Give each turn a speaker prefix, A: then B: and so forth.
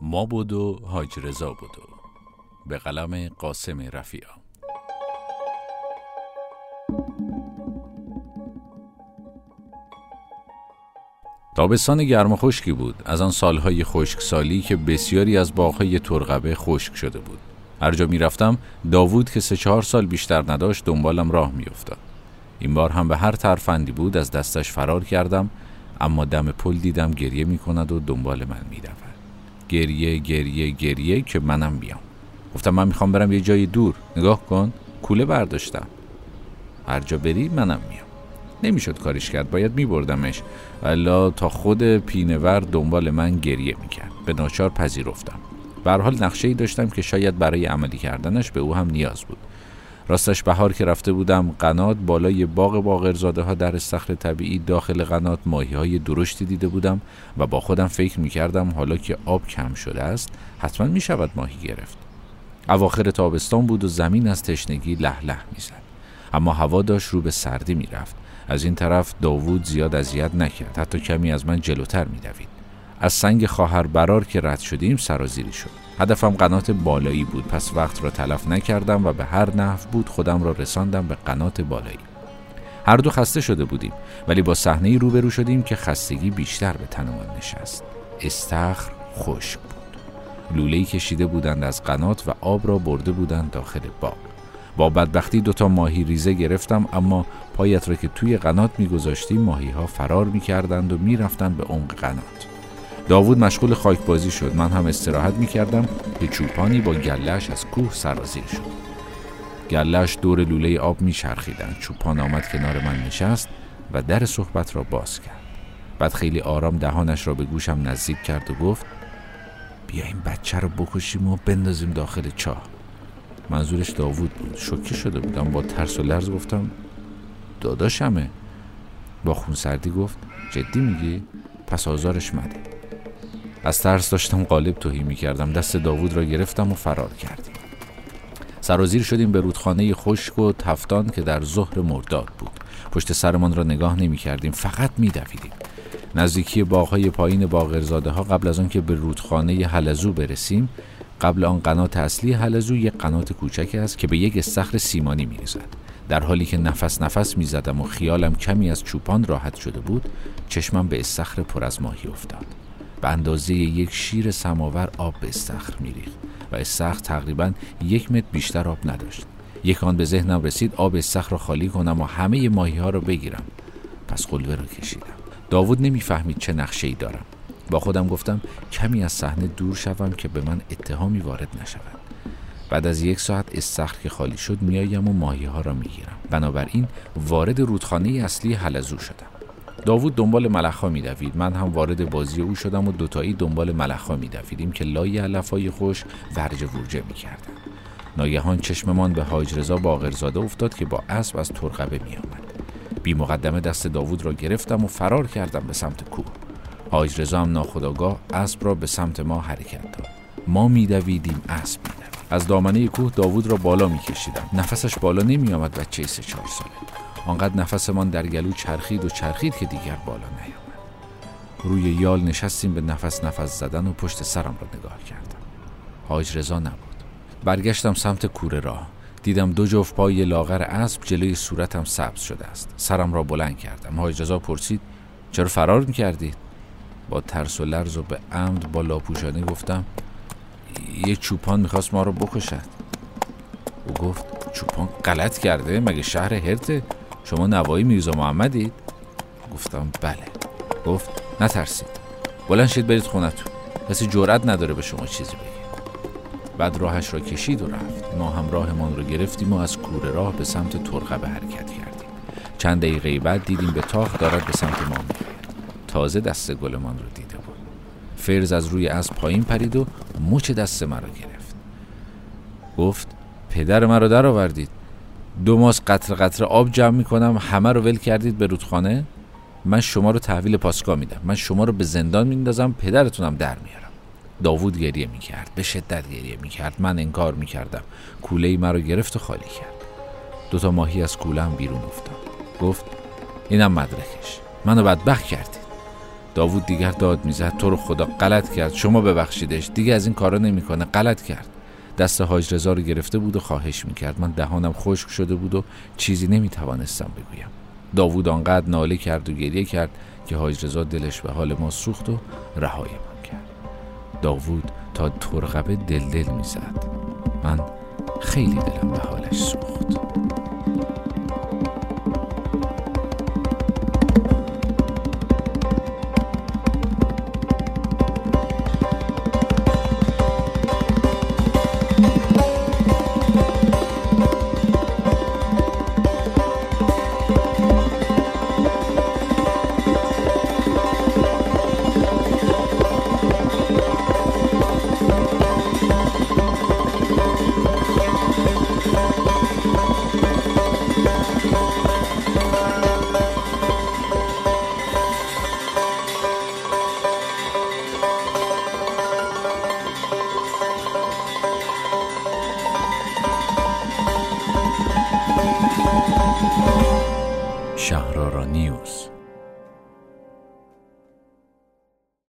A: ما بود و حاج رضا بود به قلم قاسم رفیع. تابستان گرم و خشکی بود، از آن سالهای خشکسالی که بسیاری از باغهای ترقبه خشک شده بود. هر جا می رفتم داوود که 3-4 سال بیشتر نداشت دنبالم راه می افتاد. این بار هم به هر ترفندی بود از دستش فرار کردم، اما دم پل دیدم گریه می کند و دنبال من می رود. گریه گریه گریه که منم بیام. گفتم من میخوام برم یه جای دور، نگاه کن کوله برداشتم، هر جا بری منم میام. نمیشد کارش کرد، باید میبردمش، الا تا خود پینه‌ور دنبال من گریه میکرد. به ناچار پذیرفتم. به هر حال نقشه‌ای داشتم که شاید برای عملی کردنش به او هم نیاز بود. راستش بهار که رفته بودم قنات بالای باغ باقرزاده ها در استخر طبیعی داخل قنات ماهی‌های درشتی دیده بودم و با خودم فکر میکردم حالا که آب کم شده است حتما میشود ماهی گرفت. اواخر تابستان بود و زمین از تشنگی له له میزد، اما هوا داشت رو به سردی میرفت. از این طرف داوود زیاد اذیت نکرد، حتی کمی از من جلوتر میدوید. از سنگ خواهر برار که رد شدیم سرازیری شد. هدفم قنات بالایی بود، پس وقت را تلف نکردم و به هر نحو بود خودم را رساندم به قنات بالایی. هر دو خسته شده بودیم، ولی با صحنه‌ای روبرو شدیم که خستگی بیشتر به تنمان نشست. استخر خشک بود. لوله‌ای کشیده بودند از قنات و آب را برده بودند داخل باغ. با بدبختی 2 ماهی ریزه گرفتم، اما پایت را که توی قنات می‌گذاشتیم ماهی‌ها فرار می‌کردند و می‌رفتند به عمق قنات. داوود مشغول خاکبازی شد، من هم استراحت می‌کردم که چوپانی با گله‌اش از کوه سرازیر شد. گله‌اش دور لوله آب می‌چرخیدند. چوپان آمد کنار من نشست و در صحبت را باز کرد. بعد خیلی آرام دهانش را به گوشم نزدیک کرد و گفت بیا این بچه رو بکشیم و بندازیم داخل چاه. منظورش داوود بود. شوکه شده بودم، با ترس و لرز گفتم داداشمه. با خونسردی گفت جدی میگی؟ پس آزارش مده. از ترس داشتم قالب تهی میکردم. دست داوود را گرفتم و فرار کردیم. سرازیر شدیم به رودخانه خشک و تفتان که در ظهر مرداد بود. پشت سرمان را نگاه نمیکردیم، فقط میدویدیم. نزدیکی باغ‌های پایین باقرزاده ها قبل از آن که به رودخانه حلزو برسیم، قبل آن قنات اصلی حلزو یک قنات کوچک است که به یک استخر سیمانی می‌ریزد. در حالی که نفس می‌زدم و خیالم کمی از چوپان راحت شده بود، چشمم به استخر پر از ماهی افتاد. به اندازه یک شیر سماور آب به استخر می‌ریخت و استخر تقریباً 1 متر بیشتر آب نداشت. یک آن به ذهنم رسید آب استخر را خالی کنم و همه ماهی‌ها را بگیرم. پس قلوه را کشیدم. داوود نمی‌فهمید چه نقشه‌ای دارم. با خودم گفتم کمی از صحنه دور شوم که به من اتهامی وارد نشود. بعد از 1 ساعت استخر که خالی شد میایم و ماهی‌ها را میگیرم. بنابراین وارد رودخانه اصلی حلزو شدم. داوود دنبال ملخ‌ها میدوید، من هم وارد بازی او شدم و دوتایی دنبال ملخ‌ها میدویدیم که لای علف‌های خوش ورجه ورجه میکردند. ناگهان چشممان به حاج رضا باقرزاده افتاد که با اسب از ترقبه میآمد. بی مقدمه دست داوود را گرفتم و فرار کردم به سمت کوه. حاج رضا هم ناخودآگاه اسب را به سمت ما حرکت داد. ما میدویدیم، اسب میدوید. از دامنه کوه داوود را بالا میکشیدم. نفسش بالا نمیآمد، بچه 3-4 ساله. آنقدر نفسمان در گلو چرخید و چرخید که دیگر بالا نیامد. روی یال نشستیم به نفس زدن و پشت سرم را نگاه کردم. حاج رضا نبود. برگشتم سمت کوره راه. دیدم 2 جفت پای لاغر اسب جلوی صورتم سبز شده است. سرم را بلند کردم. حاج رضا پرسید چرا فرار میکردید؟ با ترس و لرز و به عمد با لاپوشانه گفتم یه چوپان میخواست ما رو بکشد. او گفت چوپان غلط کرده؟ مگه شهر هرته؟ شما نوایی میرزا محمدید؟ گفتم بله. گفت نترسید، بلند شید برید خونتون، کسی جرئت نداره به شما چیزی بگه. بعد راهش را کشید و رفت. ما هم راهمان رو گرفتیم و از کوره راه به سمت ترقبه حرکت کردیم. چند دقیقه بعد دیدیم به تاق دارد به سمت ما می‌آید. تازه دست گلمان رو دیده بود. فرز از روی اسب پایین پرید و مچ دست مرا گرفت. گفت پدر مرا در آوردید. 2 ماس قطره قطره آب جمع میکنم، همه رو ول کردید به رودخانه. من شما رو تحویل پاسگاه میدم، من شما رو به زندان میندازم، پدرتونم در میارم. داوود گریه میکرد، به شدت گریه میکرد. من انکار میکردم. کوله‌ای مرا گرفت و خالی کرد. 2 ماهی از کوله هم بیرون افتاد. گفت اینم مدرکش، منو بدبخت کردید. داوود دیگر داد میزد تو رو خدا غلط کرد، شما ببخشیدش، دیگه از این کارا نمیکنه، غلط کرد. دست حاج رضا رو گرفته بود و خواهش میکرد. من دهانم خشک شده بود و چیزی نمیتوانستم بگویم. داوود آنقدر ناله کرد و گریه کرد که حاج رضا دلش به حال ما سوخت و رهایمان کرد. داوود تا ترقبه دل میزد. من خیلی دلم به حالش سوخت. شهرآرا نیوز.